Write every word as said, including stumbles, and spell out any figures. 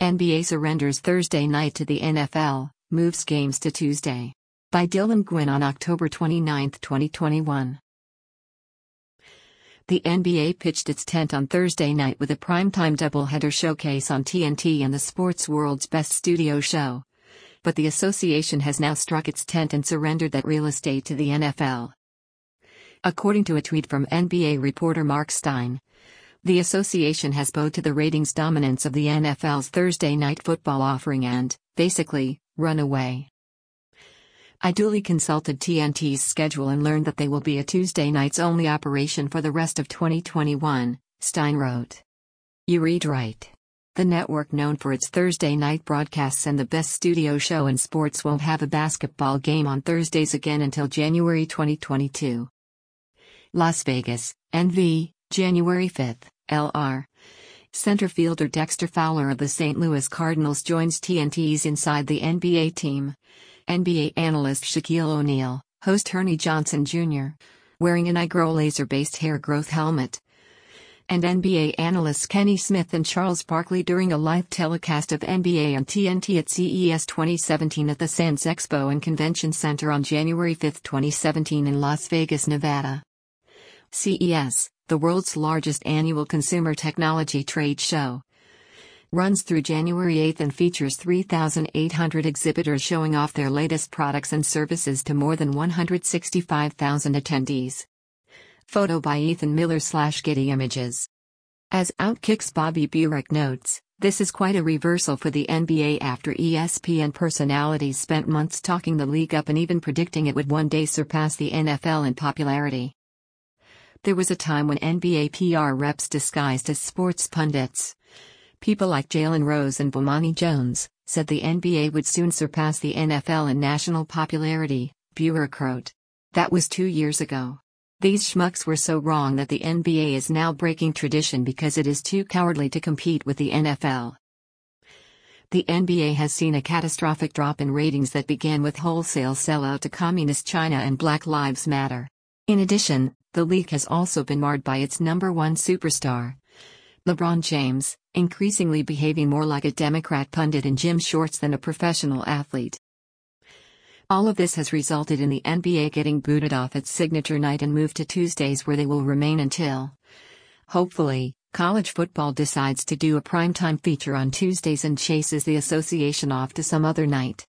N B A surrenders Thursday night to the N F L, moves games to Tuesday. By Dylan Gwynn on October twenty-ninth, twenty twenty-one. The N B A pitched its tent on Thursday night with a primetime doubleheader showcase on T N T and the sports world's best studio show. But the association has now struck its tent and surrendered that real estate to the N F L. According to a tweet from N B A reporter Mark Stein, the association has bowed to the ratings dominance of the N F L's Thursday night football offering and, basically, run away. I duly consulted T N T's schedule and learned that they will be a Tuesday nights only operation for the rest of twenty twenty-one, Stein wrote. You read right. The network, known for its Thursday night broadcasts and the best studio show in sports, won't have a basketball game on Thursdays again until January twenty twenty-two. Las Vegas, N V, January fifth, L R. Center fielder Dexter Fowler of the Saint Louis Cardinals joins T N T's Inside the N B A team. N B A analyst Shaquille O'Neal, host Ernie Johnson Junior, wearing an iGrow laser-based hair growth helmet. And N B A analysts Kenny Smith and Charles Barkley during a live telecast of N B A on T N T at C E S twenty seventeen at the Sands Expo and Convention Center on January fifth, twenty seventeen in Las Vegas, Nevada. C E S, the world's largest annual consumer technology trade show, runs through January eighth and features three thousand eight hundred exhibitors showing off their latest products and services to more than one hundred sixty-five thousand attendees. Photo by Ethan Miller slash Getty Images. As Outkick's Bobby Burek notes, this is quite a reversal for the N B A after E S P N personalities spent months talking the league up and even predicting it would one day surpass the N F L in popularity. There was a time when N B A P R reps disguised as sports pundits. People like Jalen Rose and Bomani Jones said the N B A would soon surpass the N F L in national popularity, Burek wrote. That was two years ago. These schmucks were so wrong that the N B A is now breaking tradition because it is too cowardly to compete with the N F L. The N B A has seen a catastrophic drop in ratings that began with wholesale sellout to Communist China and Black Lives Matter. In addition, the league has also been marred by its number one superstar, LeBron James, increasingly behaving more like a Democrat pundit in gym shorts than a professional athlete. All of this has resulted in the N B A getting booted off its signature night and moved to Tuesdays, where they will remain until, hopefully, college football decides to do a primetime feature on Tuesdays and chases the association off to some other night.